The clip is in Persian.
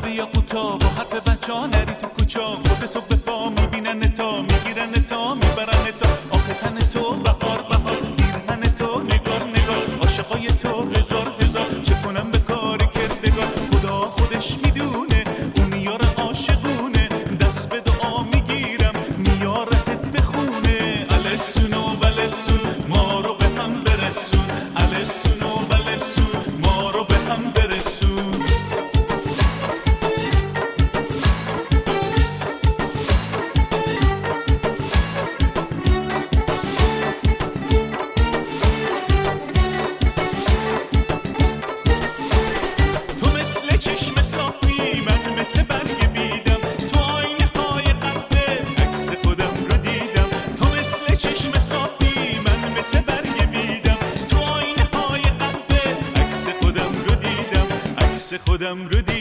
لب یا قوتا با حرف بچا نری تو کوچا خودتو به پا میبینن تا میگیرن تا میبرن تا آخه تن تو بهار بهار پیرهن تو نگار نگار عاشقای تو هزار هزار چه کنم به کار کردگار خدا خودش میدونه اون یار عاشقونه دست به دعا میگیرم میارتت بخونه السون و بلسون ما رو به هم برسون السون و بلسون ما رو به هم برسون چشم صافی من مثل برگ بیدم تو آینه های قلبت عکس خودم رو دیدم تو مثل چشم صافی من مثل برگ بیدم تو آینه های قلبت عکس خودم رو دیدم عکس خودم رو دیدم